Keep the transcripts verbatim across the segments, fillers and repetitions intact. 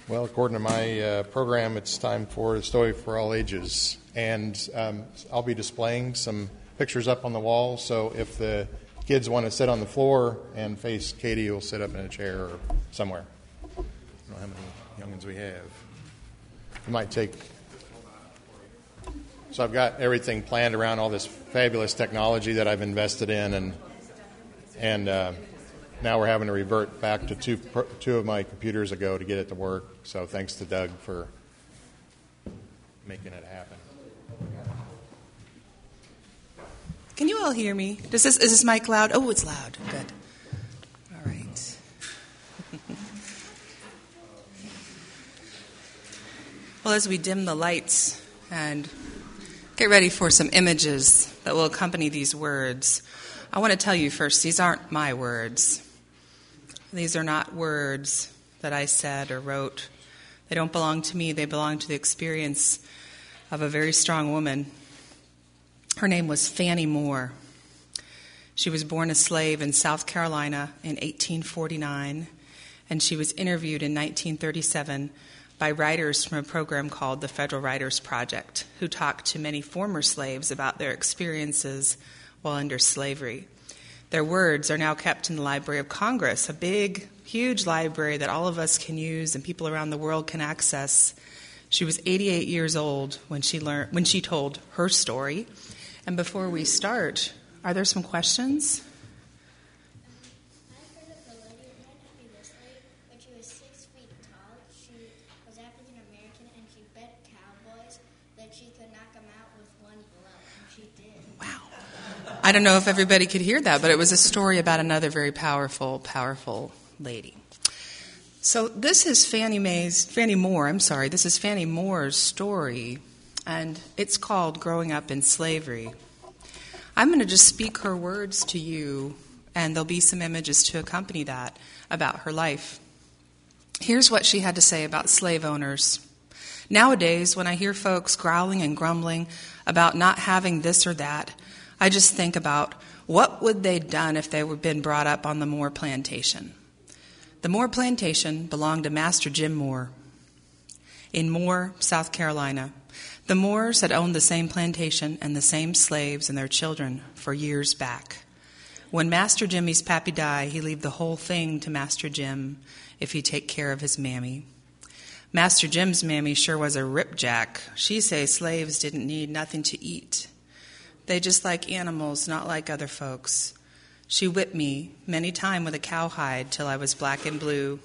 Well, according to my uh, program, it's time for the story for all ages. And um, I'll be displaying some pictures up on the wall, so if the kids want to sit on the floor and face Katie, you'll sit up in a chair or somewhere. I don't know how many youngins we have. You might take... So I've got everything planned around all this fabulous technology that I've invested in, and and uh, now we're having to revert back to two two of my computers ago to get it to work. So thanks to Doug for making it happen. Can you all hear me? Does this, is this mic loud? Oh, it's loud. Good. All right. Well, as we dim the lights and get ready for some images that will accompany these words, I want to tell you first, these aren't my words. These are not words that I said or wrote. They don't belong to me. They belong to the experience of a very strong woman. Her name was Fannie Moore. She was born a slave in South Carolina in eighteen forty-nine, and she was interviewed in nineteen thirty-seven by writers from a program called the Federal Writers Project, who talked to many former slaves about their experiences while under slavery. Their words are now kept in the Library of Congress, a big, huge library that all of us can use and people around the world can access. She was eighty-eight years old when she learned when she told her story. And before we start, are there some questions? I don't know if everybody could hear that, but it was a story about another very powerful, powerful lady. So this is Fannie Mae's, Fannie Moore, I'm sorry, this is Fannie Moore's story, and it's called Growing Up in Slavery. I'm going to just speak her words to you, and there'll be some images to accompany that about her life. Here's what she had to say about slave owners. Nowadays, when I hear folks growling and grumbling about not having this or that, I just think about what would they'd done if they were been brought up on the Moore plantation. The Moore plantation belonged to Master Jim Moore in Moore, South Carolina. The Moores had owned the same plantation and the same slaves and their children for years back. When Master Jimmy's pappy died, he leave the whole thing to Master Jim if he'd take care of his mammy. Master Jim's mammy sure was a ripjack. She say slaves didn't need nothing to eat. They just like animals, not like other folks. She whipped me many time with a cowhide till I was black and blue.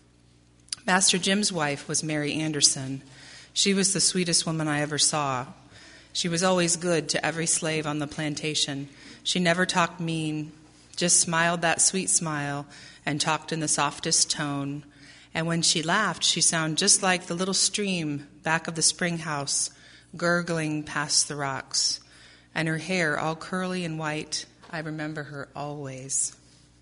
Master Jim's wife was Mary Anderson. She was the sweetest woman I ever saw. She was always good to every slave on the plantation. She never talked mean, just smiled that sweet smile and talked in the softest tone. And when she laughed, she sounded just like the little stream back of the spring house, gurgling past the rocks. And her hair all curly and white. I remember her always.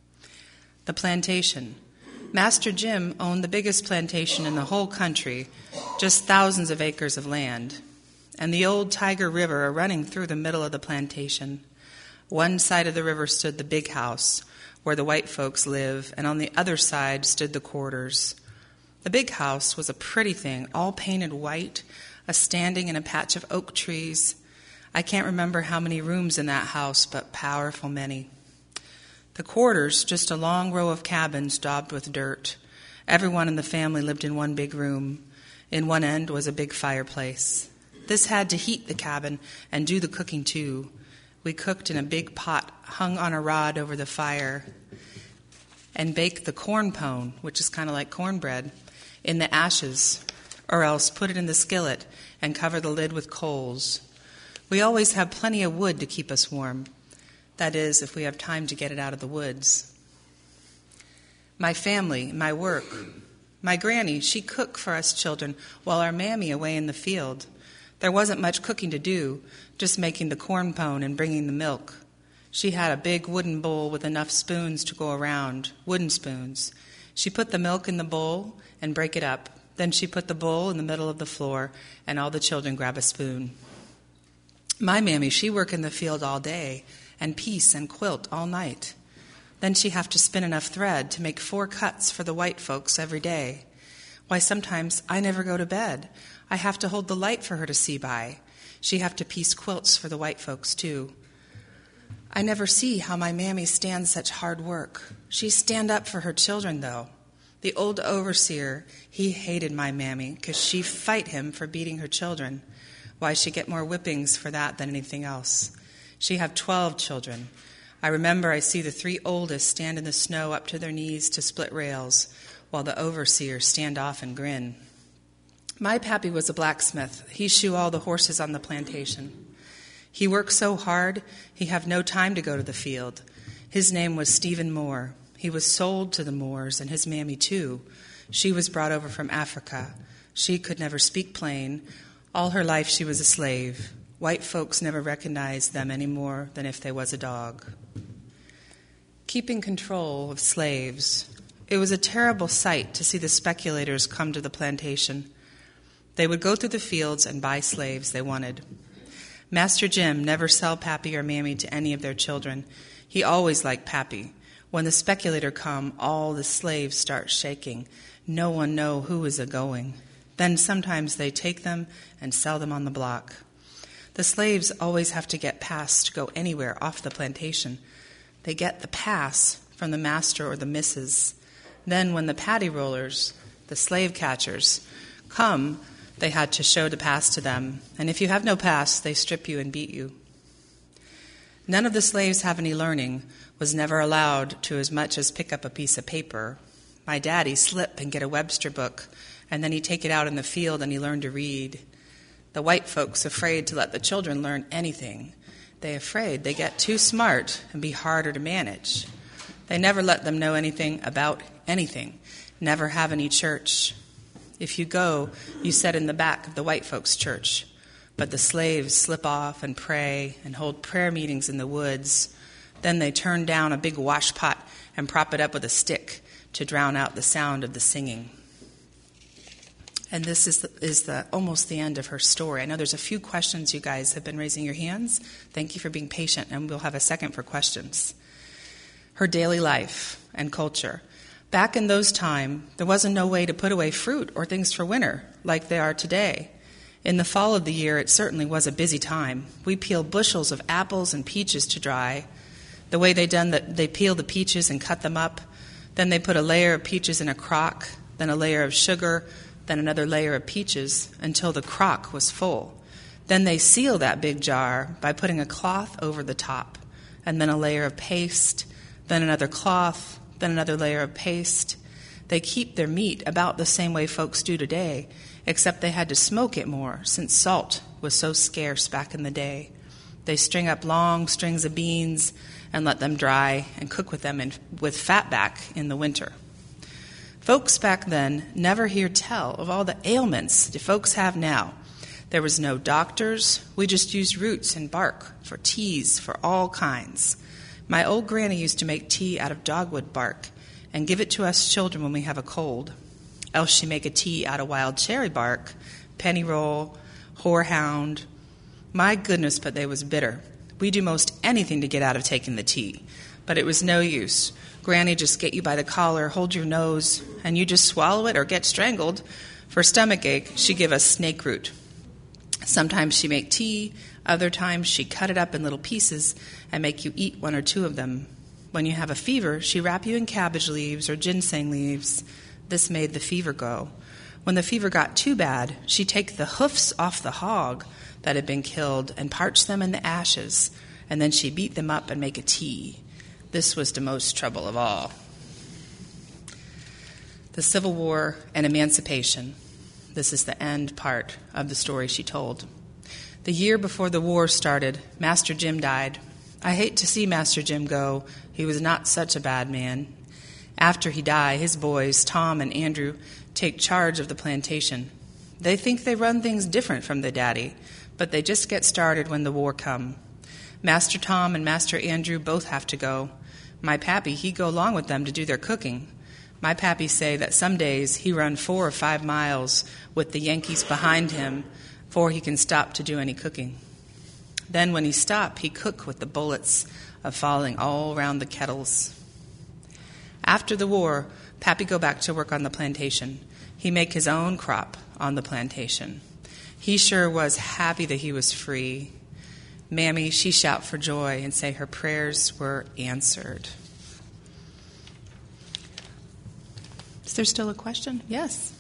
The plantation. Master Jim owned the biggest plantation in the whole country, just thousands of acres of land. And the old Tiger River are running through the middle of the plantation. One side of the river stood the big house, where the white folks live, and on the other side stood the quarters. The big house was a pretty thing, all painted white, a standing in a patch of oak trees. I can't remember how many rooms in that house, but powerful many. The quarters, just a long row of cabins daubed with dirt. Everyone in the family lived in one big room. In one end was a big fireplace. This had to heat the cabin and do the cooking too. We cooked in a big pot hung on a rod over the fire and baked the corn pone, which is kind of like cornbread, in the ashes, or else put it in the skillet and cover the lid with coals. We always have plenty of wood to keep us warm. That is, if we have time to get it out of the woods. My family, my work. My granny, she cooked for us children while our mammy away in the field. There wasn't much cooking to do, just making the corn pone and bringing the milk. She had a big wooden bowl with enough spoons to go around, wooden spoons. She put the milk in the bowl and break it up. Then she put the bowl in the middle of the floor, and all the children grab a spoon. My mammy, she work in the field all day and piece and quilt all night. Then she have to spin enough thread to make four cuts for the white folks every day. Why, sometimes I never go to bed. I have to hold the light for her to see by. She have to piece quilts for the white folks, too. I never see how my mammy stands such hard work. She stand up for her children, though. The old overseer, he hated my mammy because she fight him for beating her children. Why, she get more whippings for that than anything else. She have twelve children. I remember I see the three oldest stand in the snow up to their knees to split rails, while the overseer stand off and grin. My pappy was a blacksmith. He shoe all the horses on the plantation. He worked so hard, he have no time to go to the field. His name was Stephen Moore. He was sold to the Moors, and his mammy, too. She was brought over from Africa. She could never speak plain. All her life she was a slave. White folks never recognized them any more than if they was a dog. Keeping control of slaves. It was a terrible sight to see the speculators come to the plantation. They would go through the fields and buy slaves they wanted. Master Jim never sell Pappy or Mammy to any of their children. He always liked Pappy. When the speculator come, all the slaves start shaking. No one know who is a-going. Then sometimes they take them and sell them on the block. The slaves always have to get pass to go anywhere off the plantation. They get the pass from the master or the missus. Then when the paddy rollers, the slave catchers, come, they had to show the pass to them. And if you have no pass, they strip you and beat you. None of the slaves have any learning, was never allowed to as much as pick up a piece of paper. My daddy slip and get a Webster book, and then he'd take it out in the field and he learned to read. The white folks afraid to let the children learn anything. They afraid they get too smart and be harder to manage. They never let them know anything about anything, never have any church. If you go, you sit in the back of the white folks' church. But the slaves slip off and pray and hold prayer meetings in the woods. Then they turn down a big washpot and prop it up with a stick to drown out the sound of the singing. And this is the, is the almost the end of her story. I know there's a few questions. You guys have been raising your hands. Thank you for being patient, and we'll have a second for questions. Her daily life and culture. Back in those times, there wasn't no way to put away fruit or things for winter like they are today. In the fall of the year, it certainly was a busy time. We peeled bushels of apples and peaches to dry. The way they done that, they peel the peaches and cut them up. Then they put a layer of peaches in a crock, then a layer of sugar, then another layer of peaches until the crock was full. Then they seal that big jar by putting a cloth over the top, and then a layer of paste, then another cloth, then another layer of paste. They keep their meat about the same way folks do today, except they had to smoke it more since salt was so scarce back in the day. They string up long strings of beans and let them dry and cook with them in, with fat back in the winter. Folks back then never hear tell of all the ailments the folks have now. There was no doctors. We just used roots and bark for teas for all kinds. My old granny used to make tea out of dogwood bark and give it to us children when we have a cold. Else she make a tea out of wild cherry bark, pennyroll, horehound. My goodness, but they was bitter. We do most anything to get out of taking the tea, but it was no use. Granny just get you by the collar, hold your nose, and you just swallow it or get strangled. For stomach ache, she give us snake root. Sometimes she make tea, other times she cut it up in little pieces and make you eat one or two of them. When you have a fever, she wrap you in cabbage leaves or ginseng leaves. This made the fever go. When the fever got too bad, she'd take the hoofs off the hog that had been killed and parch them in the ashes, and then she'd beat them up and make a tea. This was the most trouble of all. The Civil War and Emancipation. This is the end part of the story she told. The year before the war started, Master Jim died. I hate to see Master Jim go. He was not such a bad man. After he died, his boys, Tom and Andrew, take charge of the plantation. They think they run things different from their daddy, but they just get started when the war come. Master Tom and Master Andrew both have to go. My pappy, he go along with them to do their cooking. My pappy say that some days he run four or five miles with the Yankees behind him before he can stop to do any cooking. Then when he stop, he cook with the bullets of falling all around the kettles. After the war, Pappy go back to work on the plantation. He make his own crop on the plantation. He sure was happy that he was free. Mammy, she shout for joy and say her prayers were answered. Is there still a question? Yes.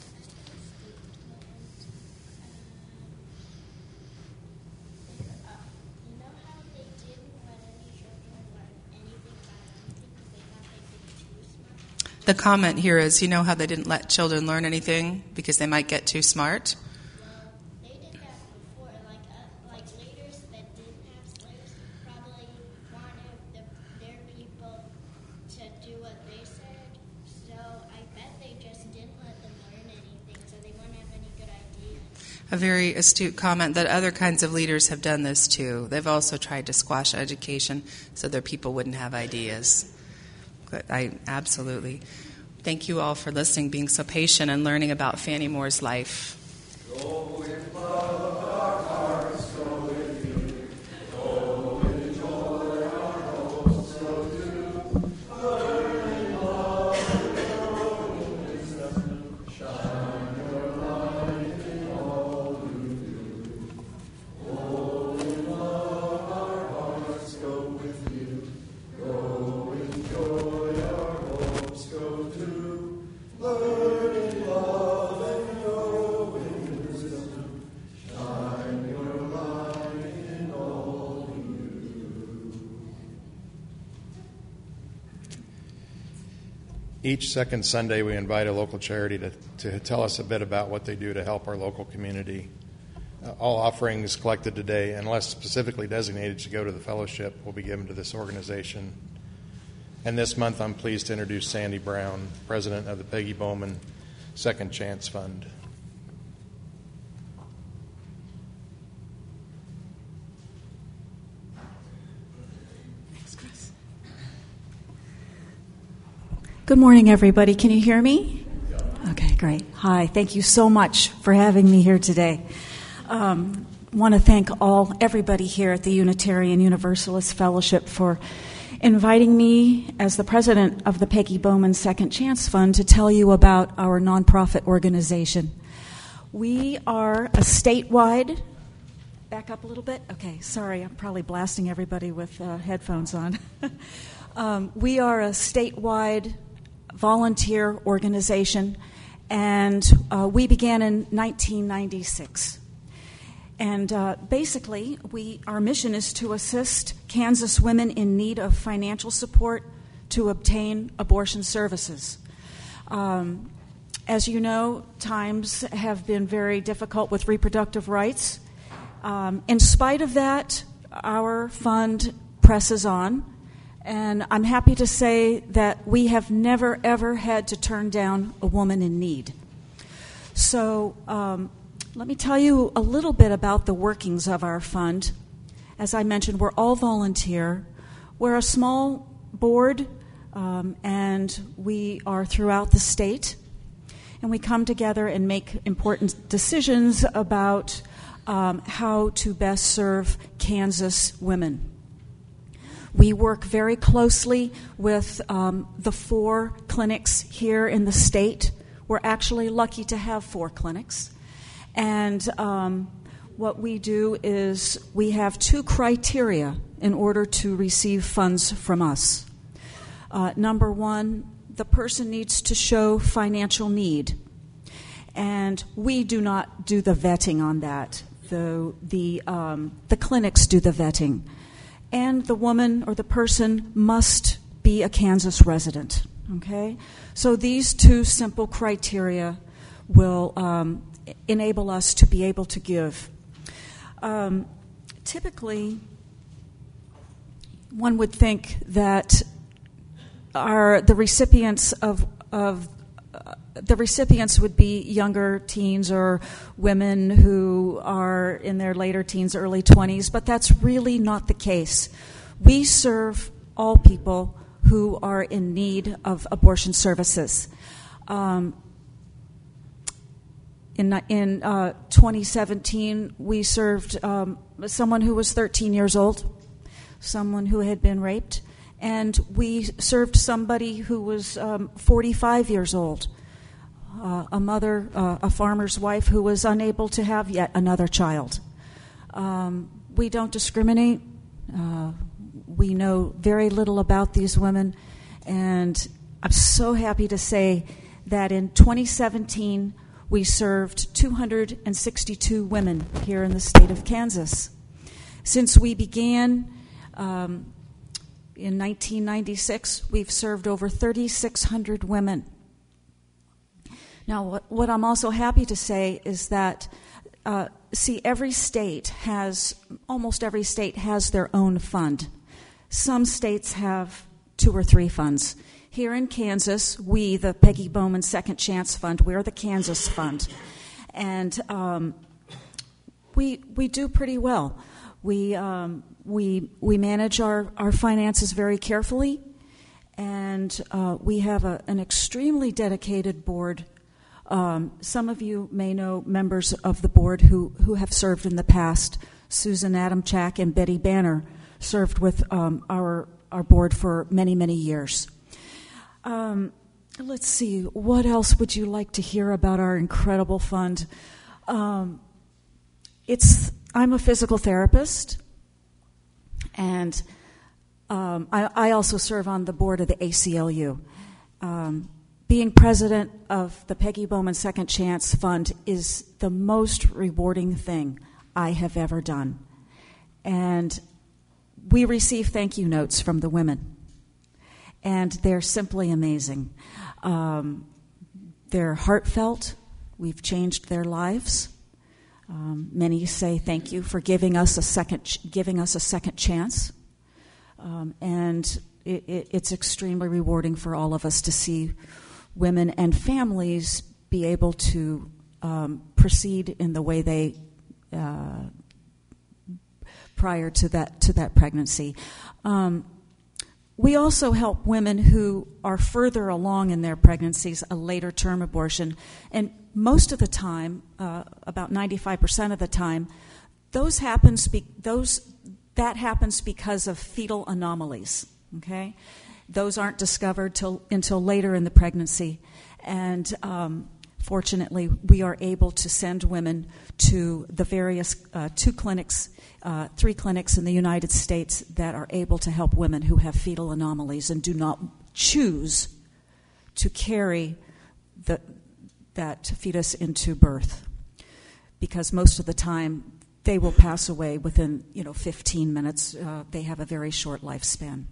The comment here is, you know how they didn't let children learn anything because they might get too smart? Well, they did that before. Like, uh, like leaders that didn't have slaves probably wanted the, their people to do what they said. So I bet they just didn't let them learn anything, so they wouldn't have any good ideas. A very astute comment that other kinds of leaders have done this too. They've also tried to squash education so their people wouldn't have ideas. But I absolutely. Thank you all for listening, being so patient, and learning about Fannie Moore's life. Go in love, our hearts go with you. Go in joy, our hopes go too. Learn in love, grow in wisdom. Shine your light in all you do. Go in love, our hearts go with you. Go in joy, our hopes go too. Learn in love and grow in wisdom. Shine your light in all you do. Each second Sunday, we invite a local charity to, to tell us a bit about what they do to help our local community. Uh, all offerings collected today, unless specifically designated to go to the fellowship, will be given to this organization. And this month, I'm pleased to introduce Sandy Brown, president of the Peggy Bowman Second Chance Fund. Good morning, everybody. Can you hear me? Okay, great. Hi. Thank you so much for having me here today. Um, want to thank all everybody here at the Unitarian Universalist Fellowship for inviting me as the president of the Peggy Bowman Second Chance Fund to tell you about our nonprofit organization. We are a statewide... Back up a little bit? Okay, sorry. I'm probably blasting everybody with uh, headphones on. um, we are a statewide volunteer organization, and uh, we began in nineteen ninety-six. And uh, basically, we our mission is to assist Kansas women in need of financial support to obtain abortion services. Um, as you know, times have been very difficult with reproductive rights. Um, in spite of that, our fund presses on, and I'm happy to say that we have never, ever had to turn down a woman in need. So um, let me tell you a little bit about the workings of our fund. As I mentioned, we're all volunteer. We're a small board, um, and we are throughout the state. And we come together and make important decisions about um, how to best serve Kansas women. We work very closely with um, the four clinics here in the state. We're actually lucky to have four clinics. And um, what we do is we have two criteria in order to receive funds from us. Uh, number one, the person needs to show financial need. And we do not do the vetting on that. The, the, um, the clinics do the vetting. And the woman or the person must be a Kansas resident. Okay? So these two simple criteria will um, enable us to be able to give. Um, typically, one would think that our the recipients of of uh, the recipients would be younger teens or women who are in their later teens, early twenties, but that's really not the case. We serve all people who are in need of abortion services. Um, in in uh, twenty seventeen, we served um, someone who was thirteen years old, someone who had been raped, And we served somebody who was um, forty-five years old, uh, a mother, uh, a farmer's wife who was unable to have yet another child. Um, we don't discriminate. Uh, we know very little about these women, and I'm so happy to say that in twenty seventeen, we served two hundred sixty-two women here in the state of Kansas. Since we began um, in nineteen ninety-six, we've served over thirty-six hundred women. Now, what, what I'm also happy to say is that, uh, see, every state has, almost every state has their own fund. Some states have two or three funds. Here in Kansas, we, the Peggy Bowman Second Chance Fund, we're the Kansas Fund. And um, we we do pretty well. We um, we we manage our, our finances very carefully, and uh, we have a, an extremely dedicated board. Um, some of you may know members of the board who, who have served in the past. Susan Adamchak and Betty Banner served with um, our our board for many, many years. Um, let's see, what else would you like to hear about our incredible fund? Um, it's I'm a physical therapist, and um, I, I also serve on the board of the A C L U. Um, being president of the Peggy Bowman Second Chance Fund is the most rewarding thing I have ever done. And we receive thank you notes from the women, and they're simply amazing. Um, they're heartfelt. We've changed their lives. Um, many say thank you for giving us a second, ch- giving us a second chance, um, and it, it, it's extremely rewarding for all of us to see women and families be able to um, proceed in the way they uh, prior to that to that pregnancy. Um, we also help women who are further along in their pregnancies, a later term abortion, and most of the time, uh, about ninety-five percent of the time, those happens be- those that happens because of fetal anomalies. Okay, those aren't discovered till until later in the pregnancy, and um, fortunately, we are able to send women to the various uh, two clinics, uh, three clinics in the United States that are able to help women who have fetal anomalies and do not choose to carry the that fetus into birth, because most of the time they will pass away within, you know, fifteen minutes. Uh, they have a very short lifespan.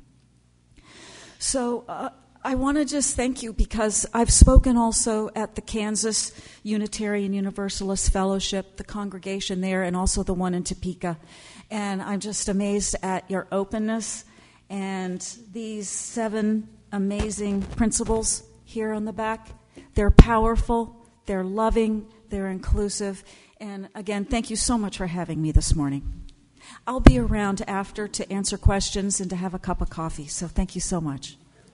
So uh, I want to just thank you, because I've spoken also at the Kansas Unitarian Universalist Fellowship, the congregation there, and also the one in Topeka. And I'm just amazed at your openness and these seven amazing principles here on the back. They're powerful, they're loving, they're inclusive. And again, thank you so much for having me this morning. I'll be around after to answer questions and to have a cup of coffee. So thank you so much.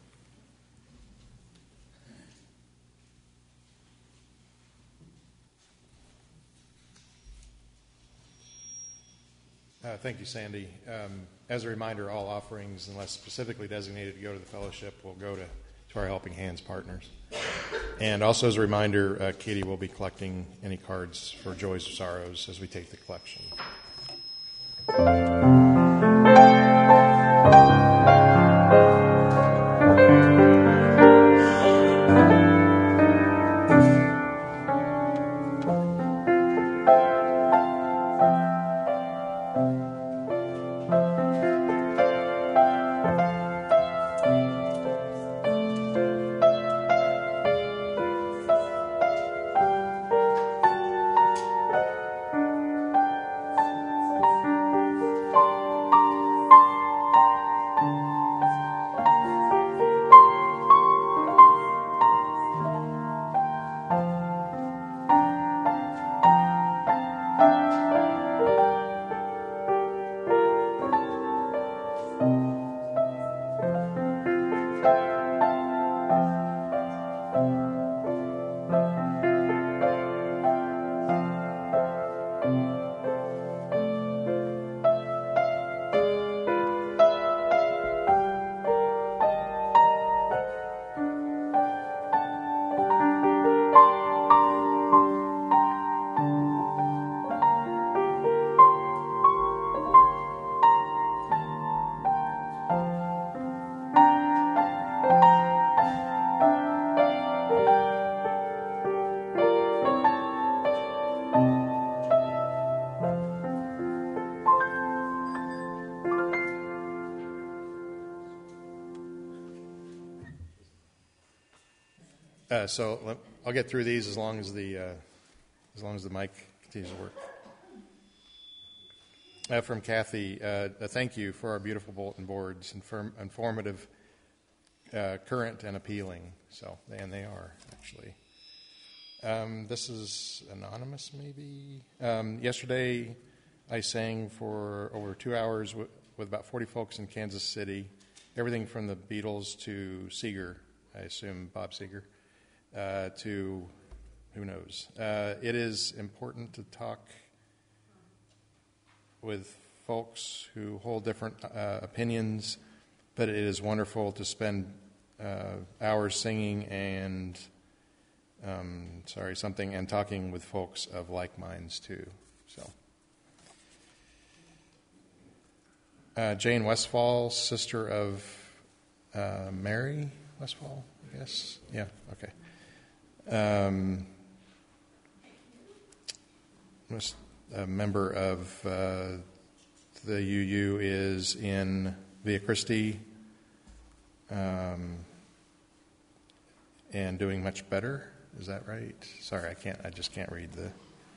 Uh, thank you, Sandy. Um, as a reminder, all offerings, unless specifically designated to go to the fellowship, will go to, to our Helping Hands partners. And also as a reminder, uh, Katie will be collecting any cards for Joys or Sorrows as we take the collection. Uh, so let, I'll get through these as long as the uh, as long as the mic continues to work. Uh, from Kathy, uh, a thank you for our beautiful bulletin boards, inform, informative, uh, current, and appealing. So, and they are actually. Um, this is anonymous, maybe. Um, yesterday, I sang for over two hours w- with about forty folks in Kansas City. Everything from the Beatles to Seeger, I assume Bob Seeger, uh, to who knows. Uh, it is important to talk with folks who hold different uh, opinions, but it is wonderful to spend uh, hours singing and um, sorry something and talking with folks of like minds too. So. Uh, Jane Westfall, sister of uh, Mary Westfall, I guess. Yeah, okay. Um, was a member of uh, the U U is in Via Christi um, and doing much better. Is that right? Sorry, I can't. I just can't read the.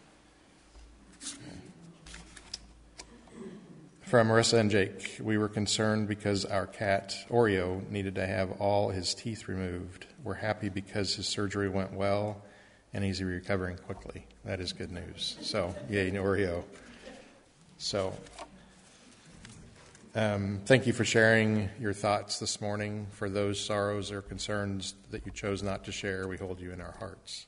From Marissa and Jake, we were concerned because our cat, Oreo, needed to have all his teeth removed. We're happy because his surgery went well and he's recovering quickly. That is good news. So, yay, Oreo. So, um, thank you for sharing your thoughts this morning. For those sorrows or concerns that you chose not to share, we hold you in our hearts.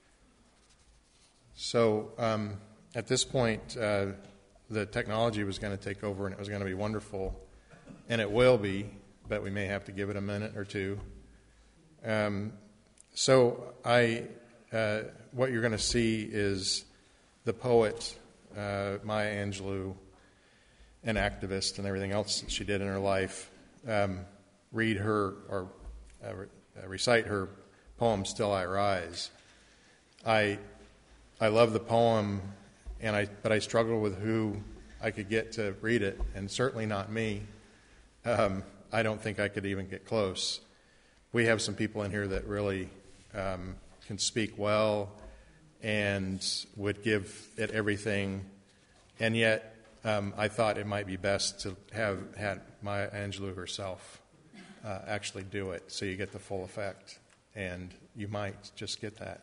So, um, at this point, uh, the technology was going to take over and it was going to be wonderful, and it will be, but we may have to give it a minute or two. Um, so I, uh, what you're going to see is the poet, uh, Maya Angelou, an activist and everything else that she did in her life, um, read her or uh, re- uh, recite her poem, Still I Rise. I, I love the poem. And I, but I struggled with who I could get to read it, and certainly not me. Um, I don't think I could even get close. We have some people in here that really um, can speak well and would give it everything, and yet um, I thought it might be best to have had Maya Angelou herself uh, actually do it, so you get the full effect, and you might just get that.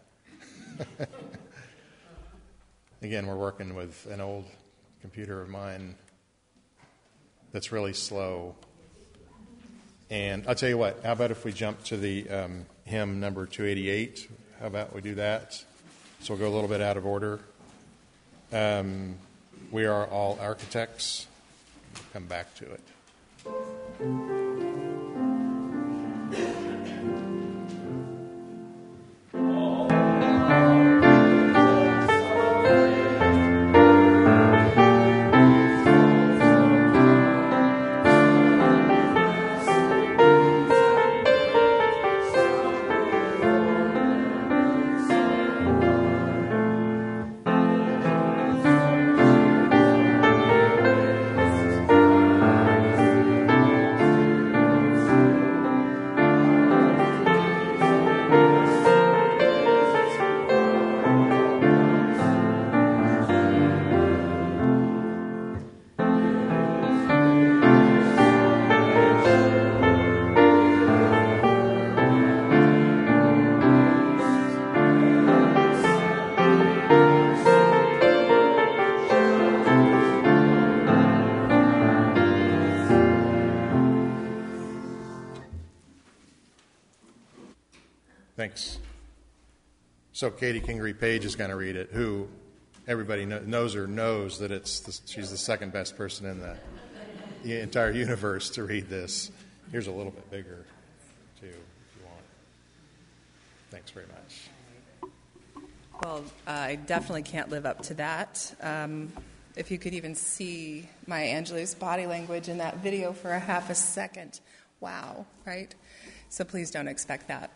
Again, we're working with an old computer of mine that's really slow. And I'll tell you what, how about if we jump to the um, hymn number two eighty-eight? How about we do that? So we'll go a little bit out of order. Um, we are all architects. We'll come back to it. Thanks. So Katie Kingery Page is going to read it, who everybody knows her knows that it's the, she's the second best person in the, the entire universe to read this. Here's a little bit bigger, too, if you want. Thanks very much. Well, uh, I definitely can't live up to that. Um, if you could even see Maya Angelou's body language in that video for a half a second. Wow, right? So please don't expect that.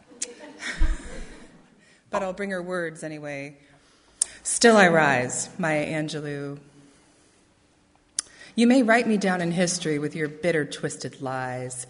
But I'll bring her words anyway. Still I rise, Maya Angelou. You may write me down in history with your bitter, twisted lies.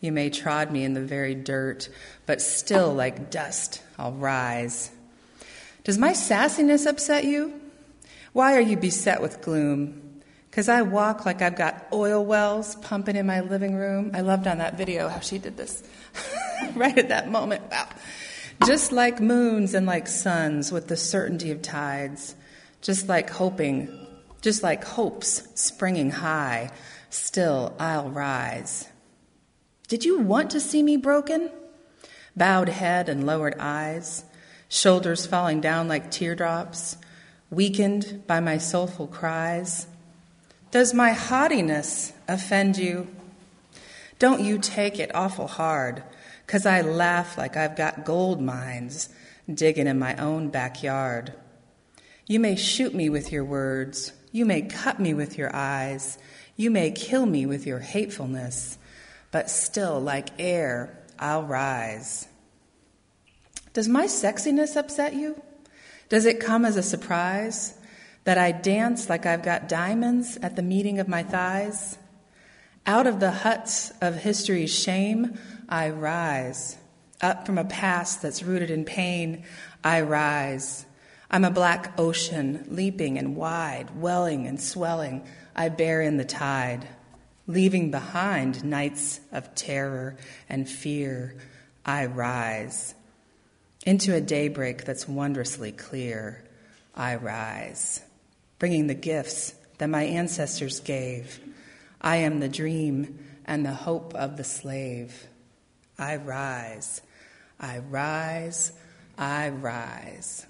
You may trod me in the very dirt, but still like dust I'll rise. Does my sassiness upset you? Why are you beset with gloom? 'Cause I walk like I've got oil wells pumping in my living room. I loved on that video how she did this right at that moment. Wow. Just like moons and like suns with the certainty of tides, just like hoping, just like hopes springing high, still I'll rise. Did you want to see me broken? Bowed head and lowered eyes, shoulders falling down like teardrops, weakened by my soulful cries. Does my haughtiness offend you? Don't you take it awful hard, 'cause I laugh like I've got gold mines digging in my own backyard. You may shoot me with your words, you may cut me with your eyes, you may kill me with your hatefulness, but still, like air, I'll rise. Does my sexiness upset you? Does it come as a surprise that I dance like I've got diamonds at the meeting of my thighs? Out of the huts of history's shame, I rise. Up from a past that's rooted in pain, I rise. I'm a black ocean, leaping and wide, welling and swelling, I bear in the tide. Leaving behind nights of terror and fear, I rise. Into a daybreak that's wondrously clear, I rise. Bringing the gifts that my ancestors gave. I am the dream and the hope of the slave. I rise, I rise, I rise.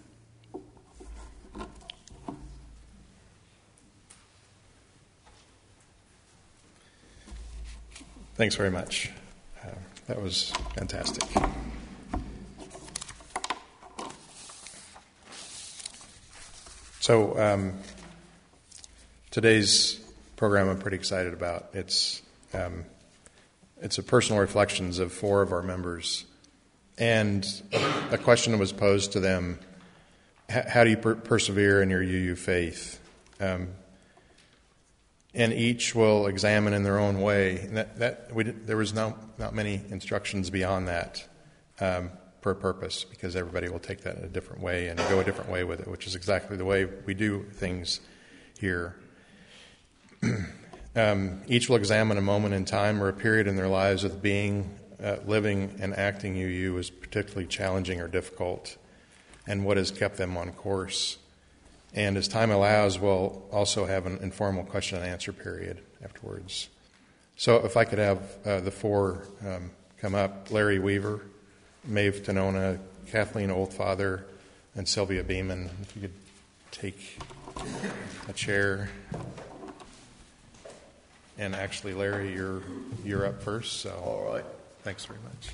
Thanks very much. Uh, that was fantastic. So um, today's program I'm pretty excited about. It's um, it's a personal reflections of four of our members, and a question was posed to them: how do you per- persevere in your U U faith? Um, And each will examine in their own way. And that, that we did, there was no, not many instructions beyond that um, per purpose, because everybody will take that a different way and go a different way with it, which is exactly the way we do things here. um, each will examine a moment in time or a period in their lives of being, uh, living, and acting U U as particularly challenging or difficult, and what has kept them on course. And as time allows, we'll also have an informal question and answer period afterwards. So if I could have uh, the four um, come up: Larry Weaver, Maeve Tanona, Kathleen Oldfather, and Sylvia Beeman. If you could take a chair. And actually, Larry, you're you're up first. So all right. Thanks very much.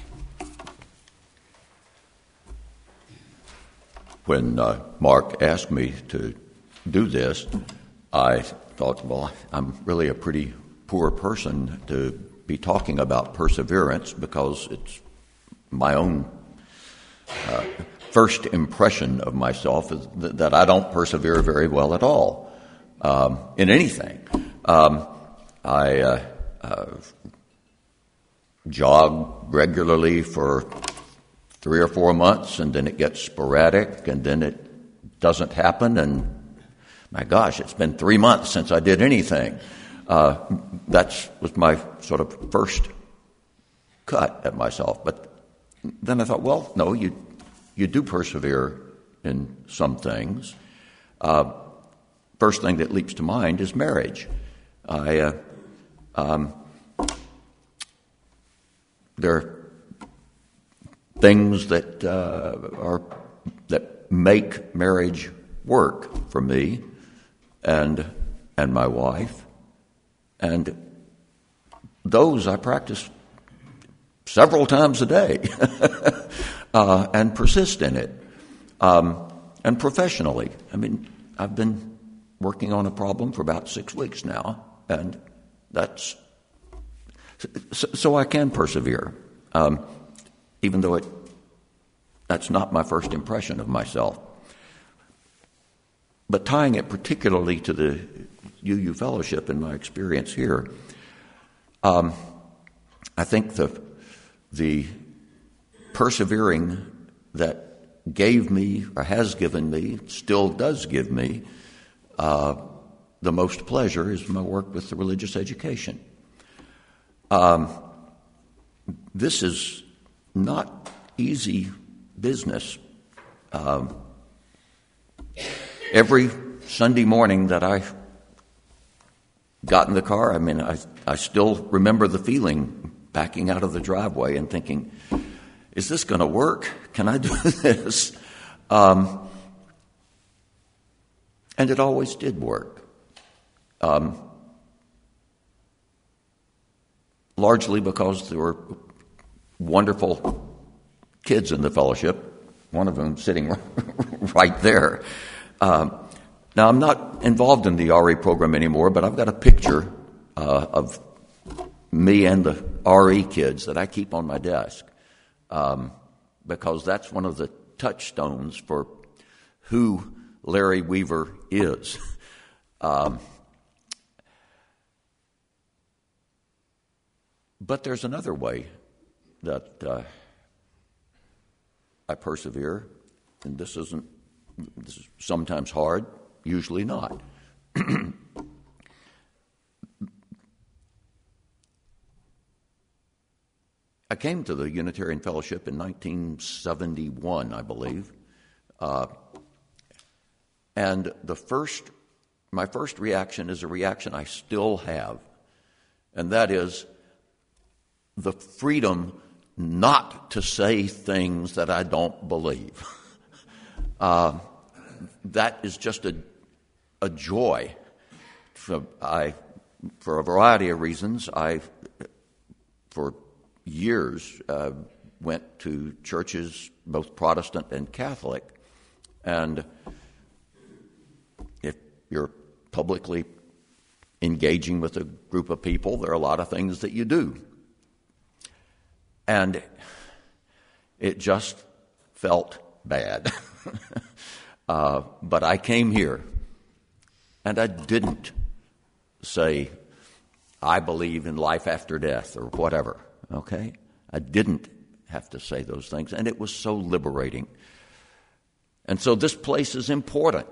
When uh, Mark asked me to do this, I thought, well, I'm really a pretty poor person to be talking about perseverance, because it's my own uh, first impression of myself is th- that I don't persevere very well at all um, in anything. Um, I uh, uh, jog regularly for three or four months, and then it gets sporadic, and then it doesn't happen, and my gosh, it's been three months since I did anything. Uh, that was my sort of first cut at myself. But then I thought, well, no, you you do persevere in some things. Uh, first thing that leaps to mind is marriage. I uh, um, there are things that uh, are that make marriage work for me and and my wife, and those I practice several times a day uh, and persist in it. Um, and professionally, I mean, I've been working on a problem for about six weeks now, and that's so, so I can persevere. Um, even though it that's not my first impression of myself. But tying it particularly to the U U Fellowship and my experience here, um, I think the the persevering that gave me, or has given me, still does give me, uh, the most pleasure is my work with the religious education. Um, this is not easy business. Um, every Sunday morning that I got in the car, I mean, I, I still remember the feeling backing out of the driveway and thinking, is this going to work? Can I do this? Um, and it always did work. Um, largely because there were wonderful kids in the fellowship, one of them sitting right there. Um, now, I'm not involved in the R E program anymore, but I've got a picture uh, of me and the R E kids that I keep on my desk, um, because that's one of the touchstones for who Larry Weaver is. Um, but there's another way that uh, I persevere, and this isn't, this is sometimes hard, usually not. I came to the Unitarian Fellowship in nineteen seventy-one, I believe, uh, and the first, my first reaction is a reaction I still have, and that is the freedom not to say things that I don't believe. uh, that is just a, a joy. So I, for a variety of reasons, I, for years, uh, went to churches, both Protestant and Catholic, and if you're publicly engaging with a group of people, there are a lot of things that you do. And it just felt bad. uh, but I came here, and I didn't say, I believe in life after death or whatever, okay? I didn't have to say those things, and it was so liberating. And so this place is important.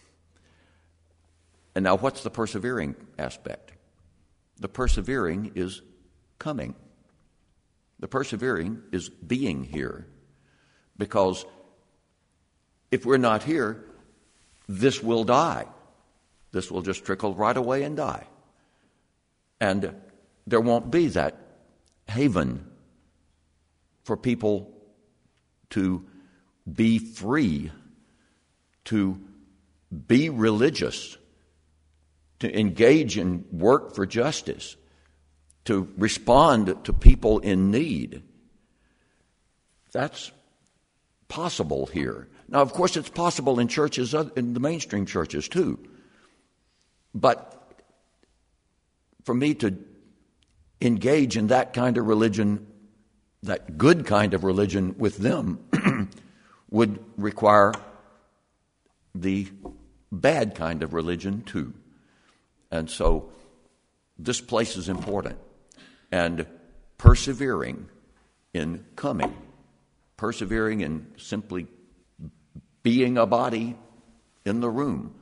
And now what's the persevering aspect? The persevering is coming. The persevering is being here, because if we're not here, this will die. This will just trickle right away and die. And there won't be that haven for people to be free, to be religious, to engage in work for justice, to respond to people in need. That's possible here. Now, of course, it's possible in churches, in the mainstream churches too. But for me to engage in that kind of religion, that good kind of religion with them, would require the bad kind of religion too. And so this place is important. And persevering in coming, persevering in simply being a body in the room.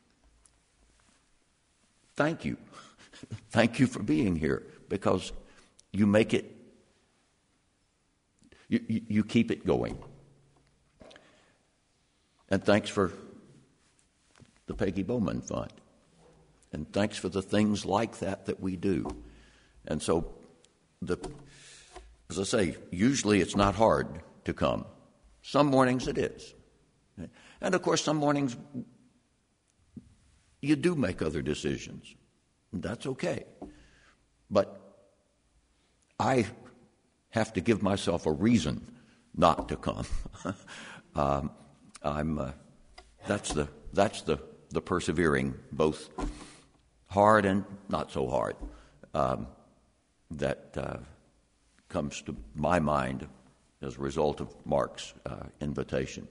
Thank you. Thank you for being here, because you make it, you, you keep it going. And thanks for the Peggy Bowman Fund. And thanks for the things like that that we do. And so, the, as I say, usually it's not hard to come. Some mornings it is. And of course, some mornings you do make other decisions. That's okay. But I have to give myself a reason not to come. um, I'm. Uh, that's the that's the the persevering, both hard and not so hard. Um, that uh, comes to my mind as a result of Mark's uh, invitation.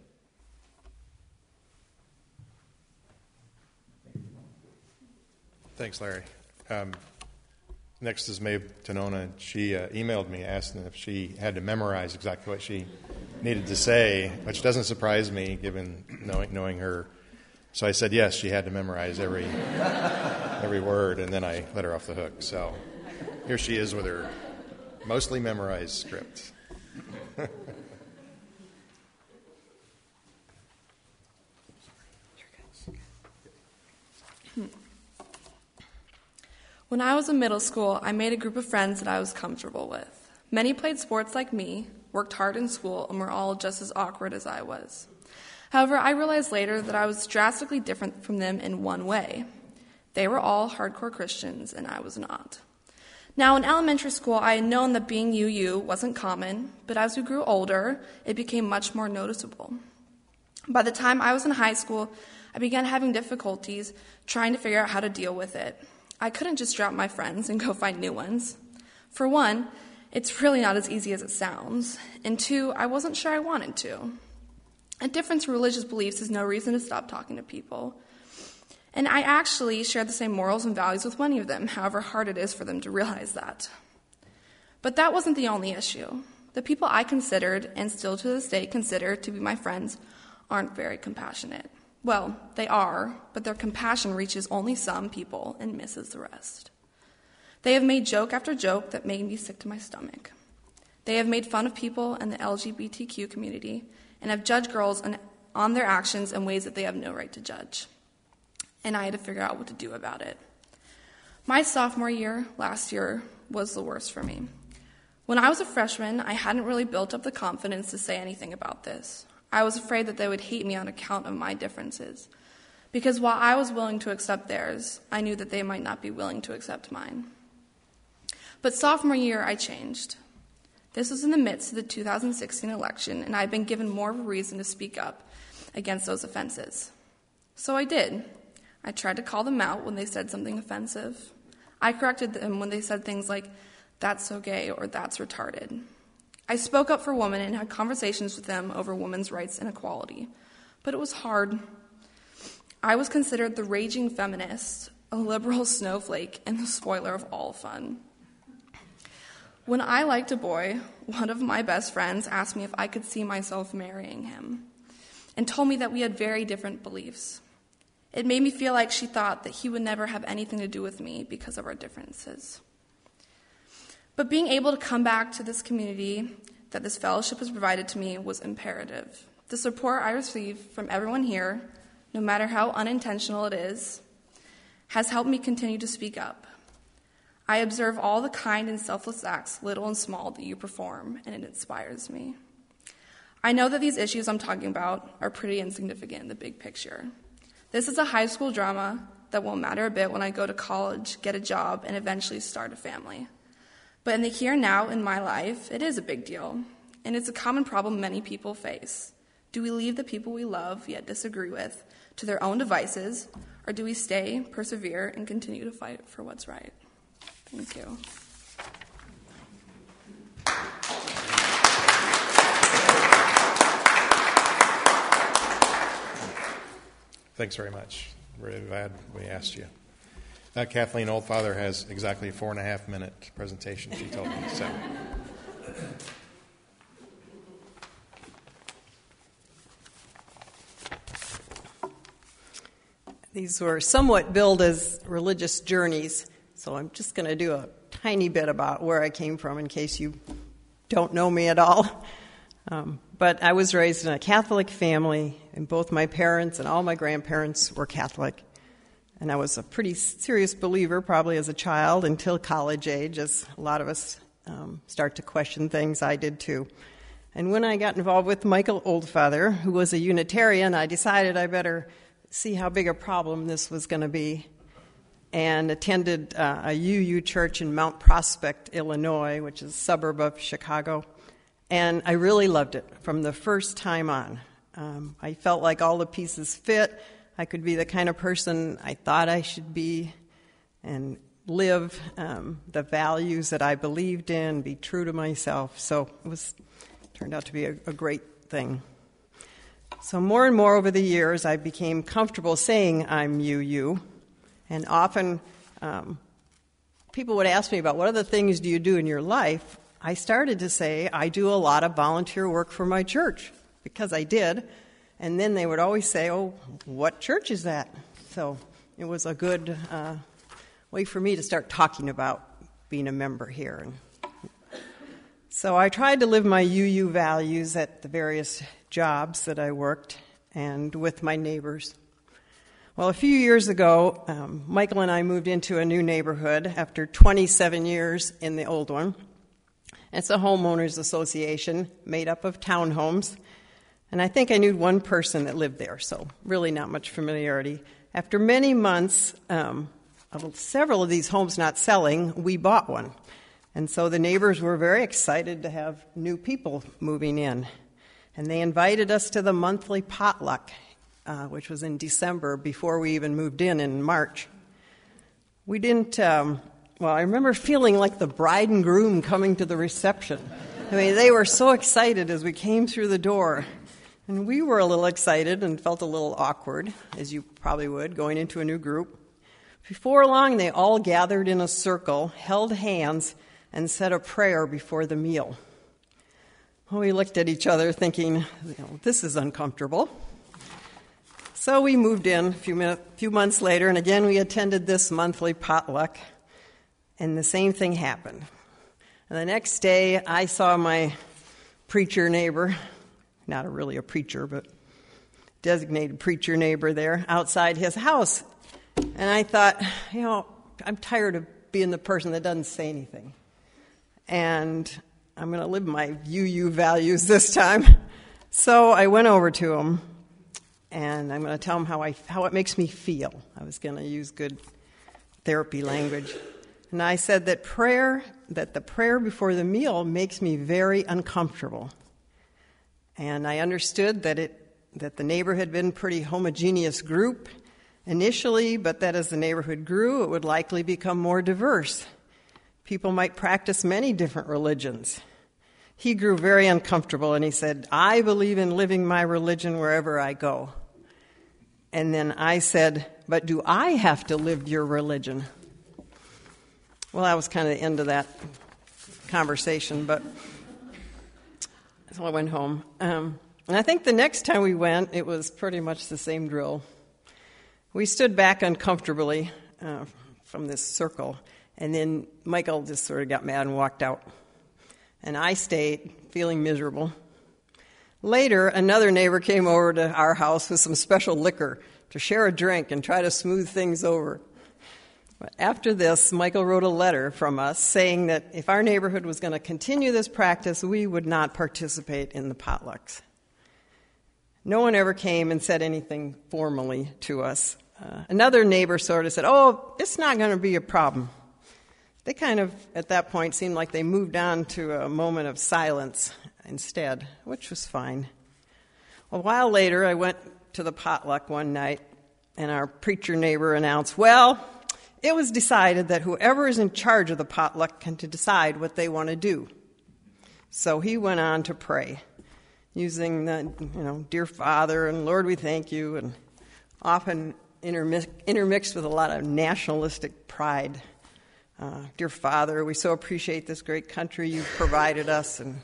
Thanks, Larry. Um, next is Maeve Tonona. She uh, emailed me asking if she had to memorize exactly what she needed to say, which doesn't surprise me given knowing, knowing her. So I said yes, she had to memorize every every word, and then I let her off the hook. So here she is with her mostly memorized script. When I was in middle school, I made a group of friends that I was comfortable with. Many played sports like me, worked hard in school, and were all just as awkward as I was. However, I realized later that I was drastically different from them in one way. They were all hardcore Christians, and I was not. Now, in elementary school, I had known that being U U wasn't common, but as we grew older, it became much more noticeable. By the time I was in high school, I began having difficulties trying to figure out how to deal with it. I couldn't just drop my friends and go find new ones. For one, it's really not as easy as it sounds. And two, I wasn't sure I wanted to. A difference in religious beliefs is no reason to stop talking to people. And I actually share the same morals and values with many of them, however hard it is for them to realize that. But that wasn't the only issue. The people I considered, and still to this day consider to be my friends, aren't very compassionate. Well, they are, but their compassion reaches only some people and misses the rest. They have made joke after joke that made me sick to my stomach. They have made fun of people in the L G B T Q community and have judged girls on, on their actions in ways that they have no right to judge. And I had to figure out what to do about it. My sophomore year, last year, was the worst for me. When I was a freshman, I hadn't really built up the confidence to say anything about this. I was afraid that they would hate me on account of my differences. Because while I was willing to accept theirs, I knew that they might not be willing to accept mine. But sophomore year, I changed. This was in the midst of the two thousand sixteen election, and I had been given more of a reason to speak up against those offenses. So I did. I tried to call them out when they said something offensive. I corrected them when they said things like, "That's so gay," or "That's retarded." I spoke up for women and had conversations with them over women's rights and equality. But it was hard. I was considered the raging feminist, a liberal snowflake, and the spoiler of all fun. When I liked a boy, one of my best friends asked me if I could see myself marrying him, and told me that we had very different beliefs. It made me feel like she thought that he would never have anything to do with me because of our differences. But being able to come back to this community that this fellowship has provided to me was imperative. The support I receive from everyone here, no matter how unintentional it is, has helped me continue to speak up. I observe all the kind and selfless acts, little and small, that you perform, and it inspires me. I know that these issues I'm talking about are pretty insignificant in the big picture. This is a high school drama that won't matter a bit when I go to college, get a job, and eventually start a family. But in the here and now in my life, it is a big deal, and it's a common problem many people face. Do we leave the people we love yet disagree with to their own devices, or do we stay, persevere, and continue to fight for what's right? Thank you. Thanks very much. We're glad we asked you. Uh, Kathleen Oldfather has exactly a four and a half minute presentation, she told me. So, these were somewhat billed as religious journeys, so I'm just going to do a tiny bit about where I came from in case you don't know me at all. Um, but I was raised in a Catholic family, and both my parents and all my grandparents were Catholic. And I was a pretty serious believer probably as a child until college age, as a lot of us um, start to question things. I did too. And when I got involved with Michael Oldfather, who was a Unitarian, I decided I better see how big a problem this was going to be, and attended uh, a U U church in Mount Prospect, Illinois, which is a suburb of Chicago. And I really loved it from the first time on. Um, I felt like all the pieces fit. I could be the kind of person I thought I should be and live um, the values that I believed in, be true to myself. So it was turned out to be a, a great thing. So more and more over the years, I became comfortable saying I'm U U, and often um, people would ask me about what other things do you do in your life, I started to say I do a lot of volunteer work for my church, because I did. And then they would always say, oh, what church is that? So it was a good uh, way for me to start talking about being a member here. And so I tried to live my U U values at the various jobs that I worked and with my neighbors. Well, a few years ago, um, Michael and I moved into a new neighborhood after twenty-seven years in the old one. It's a homeowners association made up of townhomes, and I think I knew one person that lived there, so really not much familiarity. After many months um, of several of these homes not selling, we bought one. And so the neighbors were very excited to have new people moving in. And they invited us to the monthly potluck, uh, which was in December, before we even moved in in March. We didn't, um, well, I remember feeling like the bride and groom coming to the reception. I mean, they were so excited as we came through the door. And we were a little excited and felt a little awkward, as you probably would, going into a new group. Before long, they all gathered in a circle, held hands, and said a prayer before the meal. Well, we looked at each other thinking, you know, this is uncomfortable. So we moved in a few, minute, few months later, and again we attended this monthly potluck, and the same thing happened. And the next day, I saw my preacher neighbor, not a, really a preacher, but designated preacher neighbor there, outside his house. And I thought, you know, I'm tired of being the person that doesn't say anything. And I'm going to live my U U values this time. So I went over to him, and I'm going to tell him how I how it makes me feel. I was going to use good therapy language. And I said that prayer, that the prayer before the meal makes me very uncomfortable. And I understood that it that the neighborhood had been a pretty homogeneous group initially, but that as the neighborhood grew, it would likely become more diverse. People might practice many different religions. He grew very uncomfortable, and he said, I believe in living my religion wherever I go. And then I said, but do I have to live your religion? Well, that was kind of the end of that conversation, but so I went home. Um, and I think the next time we went, it was pretty much the same drill. We stood back uncomfortably uh, from this circle, and then Michael just sort of got mad and walked out. And I stayed, feeling miserable. Later, another neighbor came over to our house with some special liquor to share a drink and try to smooth things over. But after this, Michael wrote a letter from us saying that if our neighborhood was going to continue this practice, we would not participate in the potlucks. No one ever came and said anything formally to us. Uh, another neighbor sort of said, oh, it's not going to be a problem. They kind of, at that point, seemed like they moved on to a moment of silence instead, which was fine. A while later, I went to the potluck one night, and our preacher neighbor announced, well, it was decided that whoever is in charge of the potluck can to decide what they want to do. So he went on to pray, using the, you know, Dear Father, and Lord, we thank you, and often intermi- intermixed with a lot of nationalistic pride. Uh, Dear Father, we so appreciate this great country you've provided us. And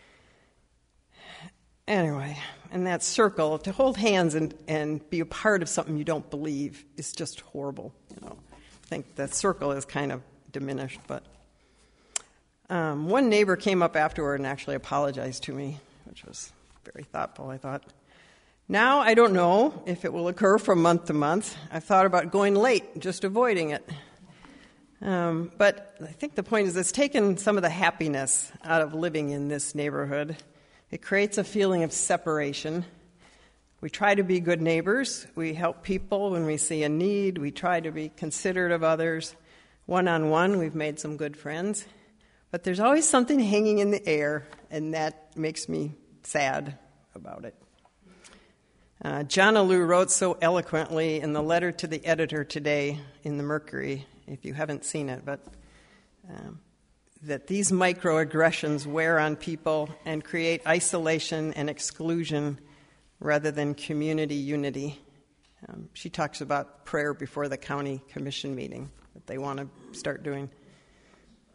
anyway, in that circle, to hold hands and, and be a part of something you don't believe is just horrible. You know, I think that circle is kind of diminished. But um, one neighbor came up afterward and actually apologized to me, which was very thoughtful, I thought. Now, I don't know if it will occur from month to month. I've thought about going late, just avoiding it. Um, but I think the point is it's taken some of the happiness out of living in this neighborhood. It creates a feeling of separation. We try to be good neighbors. We help people when we see a need. We try to be considerate of others. One-on-one, we've made some good friends. But there's always something hanging in the air, and that makes me sad about it. Uh, John Alou wrote so eloquently in the letter to the editor today in the Mercury, if you haven't seen it, but um, that these microaggressions wear on people and create isolation and exclusion rather than community unity. Um, she talks about prayer before the county commission meeting that they want to start doing.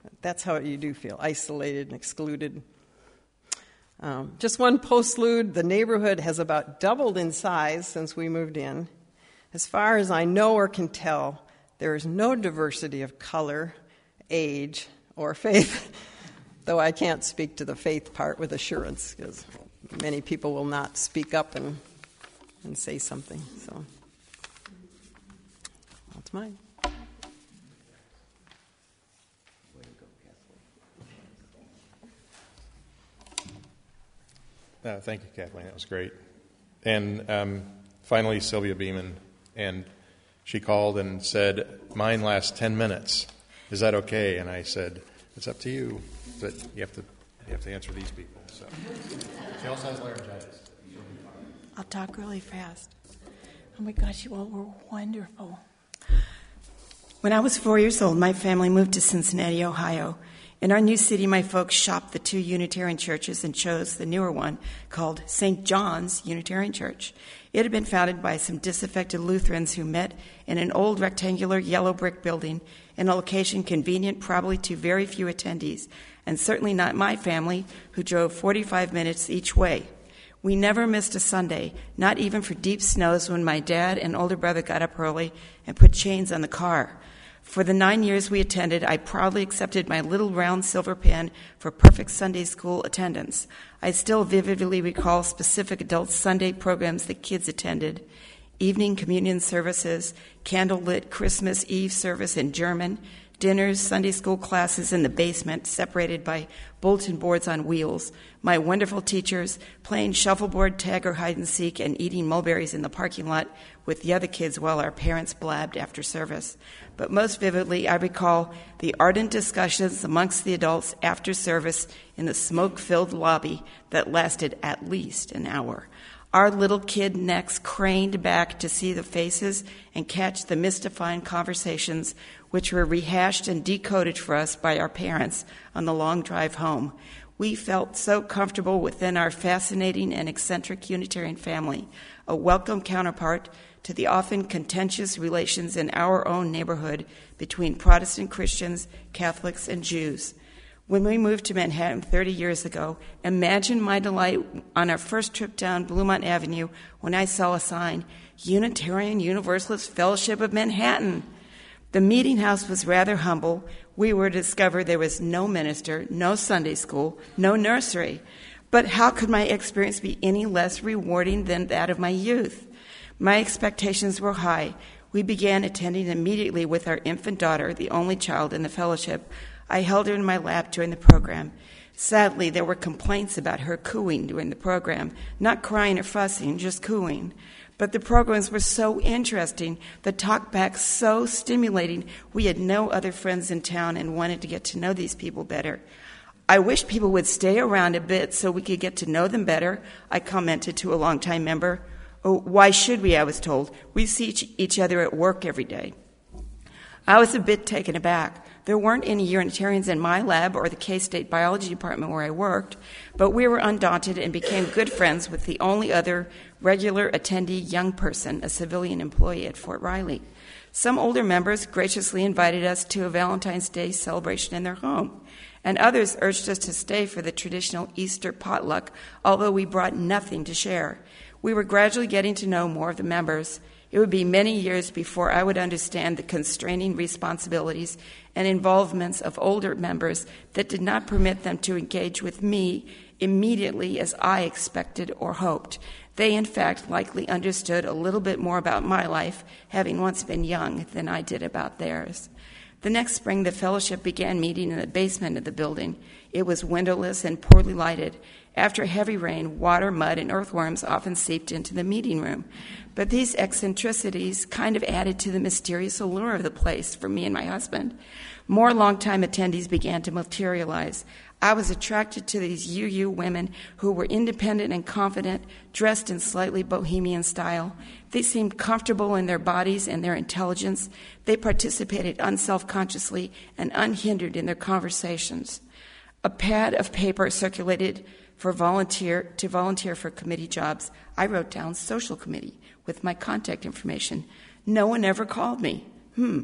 that's how you do feel, isolated and excluded. Um, just one postlude, the neighborhood has about doubled in size since we moved in. As far as I know or can tell, there is no diversity of color, age, or faith, though I can't speak to the faith part with assurance, because many people will not speak up and, and say something. So that's mine. Uh, thank you, Kathleen. That was great. And um, finally, Sylvia Beeman, and she called and said, "Mine lasts ten minutes. Is that okay?" And I said, "It's up to you, but you have to you have to answer these people." So she also has laryngitis. I'll talk really fast. Oh my gosh, you all were wonderful. When I was four years old, my family moved to Cincinnati, Ohio. In our new city, my folks shopped the two Unitarian churches and chose the newer one called Saint John's Unitarian Church. It had been founded by some disaffected Lutherans who met in an old rectangular yellow brick building in a location convenient probably to very few attendees, and certainly not my family, who drove forty-five minutes each way. We never missed a Sunday, not even for deep snows when my dad and older brother got up early and put chains on the car. For the nine years we attended, I proudly accepted my little round silver pin for perfect Sunday school attendance. I still vividly recall specific adult Sunday programs that kids attended: evening communion services, candlelit Christmas Eve service in German, dinners, Sunday school classes in the basement separated by bulletin boards on wheels, my wonderful teachers playing shuffleboard, tag, or hide and seek, and eating mulberries in the parking lot with the other kids while our parents blabbed after service. But most vividly, I recall the ardent discussions amongst the adults after service in the smoke-filled lobby that lasted at least an hour. Our little kid necks craned back to see the faces and catch the mystifying conversations which were rehashed and decoded for us by our parents on the long drive home. We felt so comfortable within our fascinating and eccentric Unitarian family, a welcome counterpart to the often contentious relations in our own neighborhood between Protestant Christians, Catholics, and Jews. When we moved to Manhattan thirty years ago, imagine my delight on our first trip down Bluemont Avenue when I saw a sign, Unitarian Universalist Fellowship of Manhattan. The meeting house was rather humble. We were to discover there was no minister, no Sunday school, no nursery. But how could my experience be any less rewarding than that of my youth? My expectations were high. We began attending immediately with our infant daughter, the only child in the fellowship. I held her in my lap during the program. Sadly, there were complaints about her cooing during the program, not crying or fussing, just cooing. But the programs were so interesting, the talkbacks so stimulating, we had no other friends in town and wanted to get to know these people better. I wish people would stay around a bit so we could get to know them better, I commented to a longtime member. Oh, why should we, I was told. We see each other at work every day. I was a bit taken aback. There weren't any Unitarians in my lab or the K-State biology department where I worked, but we were undaunted and became good friends with the only other regular attendee young person, a civilian employee at Fort Riley. Some older members graciously invited us to a Valentine's Day celebration in their home, and others urged us to stay for the traditional Easter potluck, although we brought nothing to share. We were gradually getting to know more of the members. It would be many years before I would understand the constraining responsibilities and involvements of older members that did not permit them to engage with me immediately as I expected or hoped. They, in fact, likely understood a little bit more about my life, having once been young, than I did about theirs. The next spring, the fellowship began meeting in the basement of the building. It was windowless and poorly lighted. After heavy rain, water, mud, and earthworms often seeped into the meeting room. But these eccentricities kind of added to the mysterious allure of the place for me and my husband. More longtime attendees began to materialize. I was attracted to these U U women who were independent and confident, dressed in slightly bohemian style. They seemed comfortable in their bodies and their intelligence. They participated unselfconsciously and unhindered in their conversations. A pad of paper circulated for volunteer to volunteer for committee jobs. I wrote down social committee with my contact information. No one ever called me. Hmm.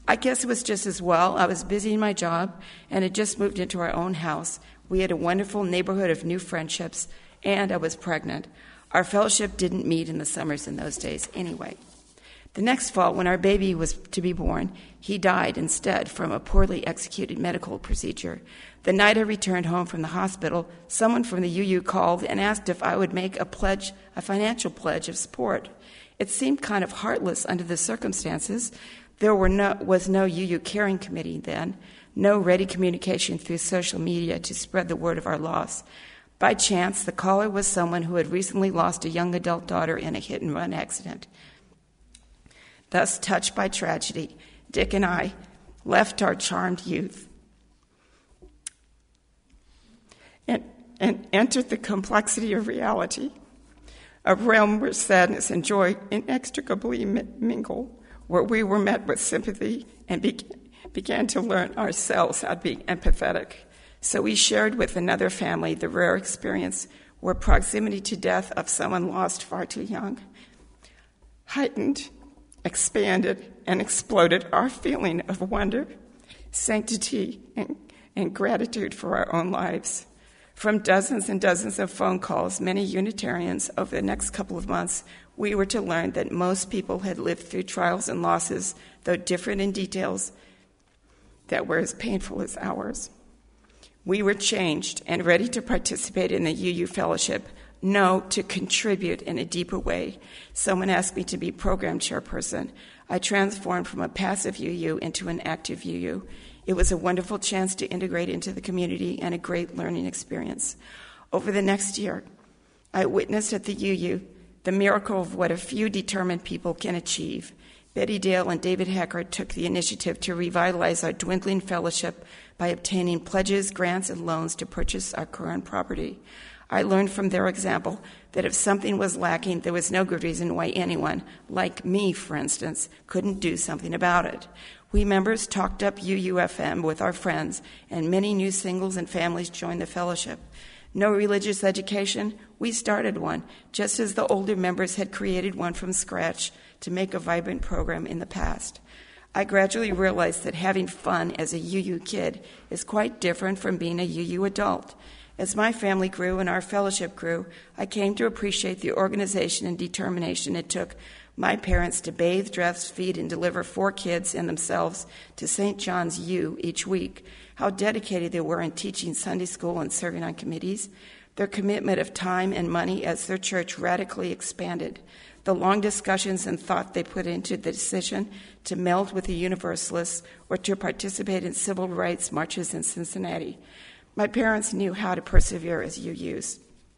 I guess it was just as well. I was busy in my job and had just moved into our own house. We had a wonderful neighborhood of new friendships, and I was pregnant. Our fellowship didn't meet in the summers in those days anyway. The next fall, when our baby was to be born, he died instead from a poorly executed medical procedure. The night I returned home from the hospital, someone from the U U called and asked if I would make a pledge, a financial pledge of support. It seemed kind of heartless under the circumstances. There were no, was no U U caring committee then, no ready communication through social media to spread the word of our loss. By chance, the caller was someone who had recently lost a young adult daughter in a hit-and-run accident. Thus, touched by tragedy, Dick and I left our charmed youth and, and entered the complexity of reality, a realm where sadness and joy inextricably mingle, where we were met with sympathy and be- began to learn ourselves how to be empathetic. So we shared with another family the rare experience where proximity to death of someone lost far too young heightened, expanded, and exploded our feeling of wonder, sanctity, and, and gratitude for our own lives. From dozens and dozens of phone calls, many Unitarians, over the next couple of months, we were to learn that most people had lived through trials and losses, though different in details, that were as painful as ours. We were changed and ready to participate in the U U fellowship, no, to contribute in a deeper way. Someone asked me to be program chairperson. I transformed from a passive U U into an active U U. It was a wonderful chance to integrate into the community and a great learning experience. Over the next year, I witnessed at the U U the miracle of what a few determined people can achieve. Betty Dale and David Hackert took the initiative to revitalize our dwindling fellowship by obtaining pledges, grants, and loans to purchase our current property. I learned from their example that if something was lacking, there was no good reason why anyone, like me, for instance, couldn't do something about it. We members talked up U U F M with our friends, and many new singles and families joined the fellowship. No religious education? We started one, just as the older members had created one from scratch to make a vibrant program in the past. I gradually realized that having fun as a U U kid is quite different from being a U U adult. As my family grew and our fellowship grew, I came to appreciate the organization and determination it took my parents to bathe, dress, feed, and deliver four kids and themselves to Saint John's U each week, how dedicated they were in teaching Sunday school and serving on committees, their commitment of time and money as their church radically expanded, the long discussions and thought they put into the decision to meld with the Universalists or to participate in civil rights marches in Cincinnati. My parents knew how to persevere as U Us.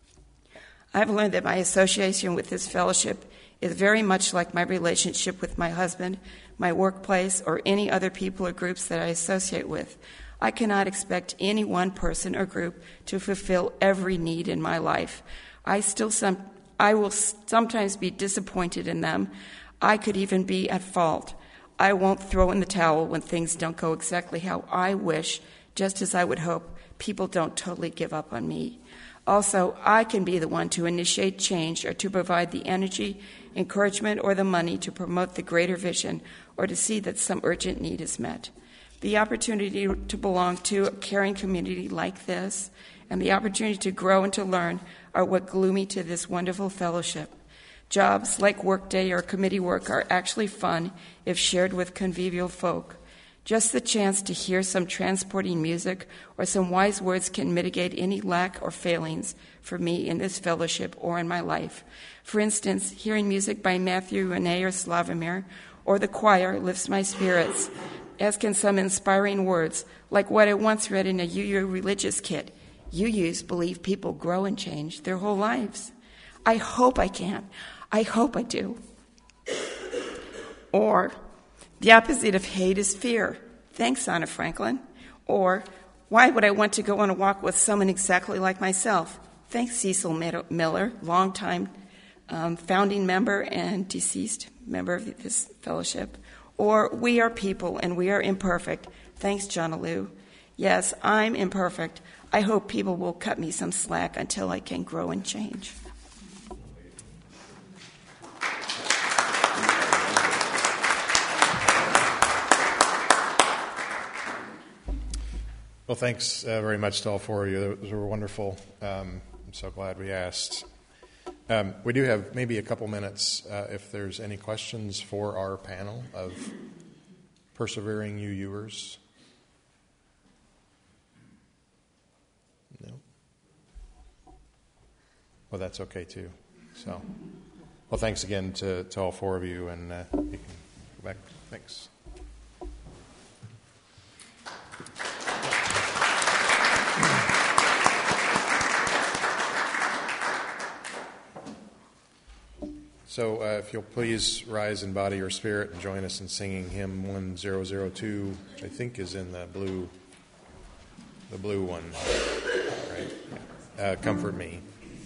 I've learned that my association with this fellowship is very much like my relationship with my husband, my workplace, or any other people or groups that I associate with. I cannot expect any one person or group to fulfill every need in my life. I still some, I will sometimes be disappointed in them. I could even be at fault. I won't throw in the towel when things don't go exactly how I wish, just as I would hope people don't totally give up on me. Also, I can be the one to initiate change or to provide the energy, encouragement, or the money to promote the greater vision or to see that some urgent need is met. The opportunity to belong to a caring community like this and the opportunity to grow and to learn are what glue me to this wonderful fellowship. Jobs like workday or committee work are actually fun if shared with convivial folk. Just the chance to hear some transporting music or some wise words can mitigate any lack or failings for me in this fellowship or in my life. For instance, hearing music by Matthew, Renee, or Slavomir, or the choir lifts my spirits, as can some inspiring words, like what I once read in a U U religious kit. U Us believe people grow and change their whole lives. I hope I can. I hope I do. Or, the opposite of hate is fear. Thanks, Anna Franklin. Or, why would I want to go on a walk with someone exactly like myself? Thanks, Cecil Miller, longtime um, founding member and deceased member of this fellowship. Or, we are people and we are imperfect. Thanks, John Alou. Yes, I'm imperfect. I hope people will cut me some slack until I can grow and change. Well, thanks uh, very much to all four of you. Those were wonderful. Um, I'm so glad we asked. Um, we do have maybe a couple minutes uh, if there's any questions for our panel of persevering U Uers. No? Well, that's okay too. So, well, thanks again to, to all four of you, and uh, you can go back. Thanks. So uh, if you'll please rise in body or spirit and join us in singing hymn one thousand two, which I think is in the blue, the blue one, right? Yeah. Uh, Comfort Me.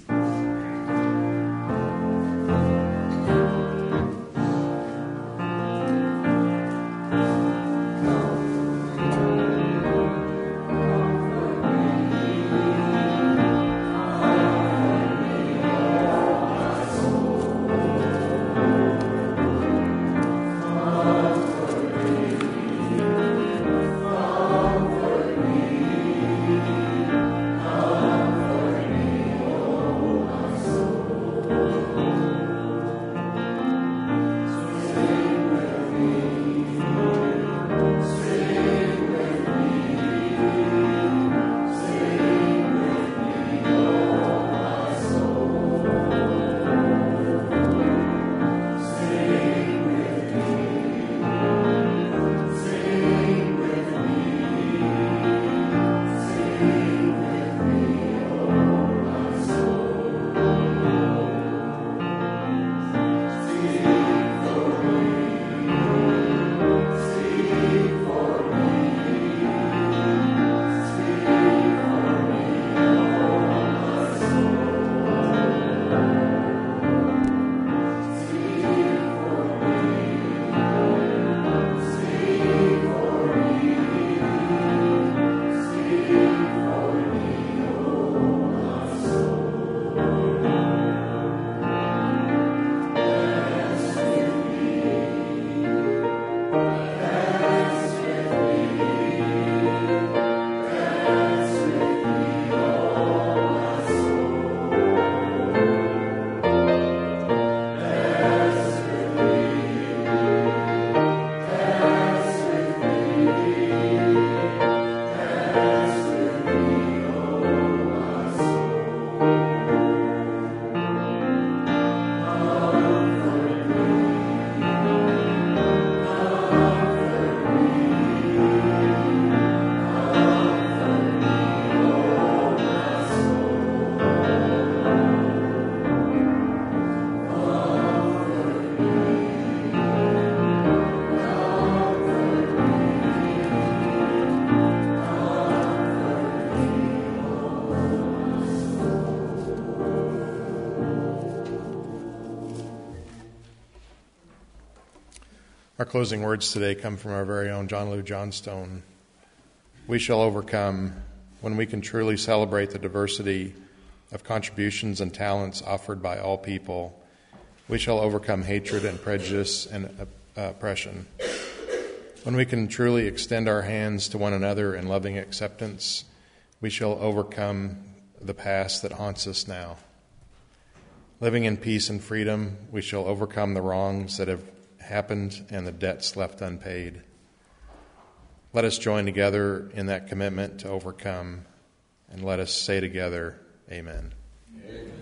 Our closing words today come from our very own John Lou Johnstone. We shall overcome when we can truly celebrate the diversity of contributions and talents offered by all people. We shall overcome hatred and prejudice and oppression. When we can truly extend our hands to one another in loving acceptance, we shall overcome the past that haunts us now. Living in peace and freedom, we shall overcome the wrongs that have happened and the debts left unpaid. Let us join together in that commitment to overcome, and let us say together, Amen. Amen.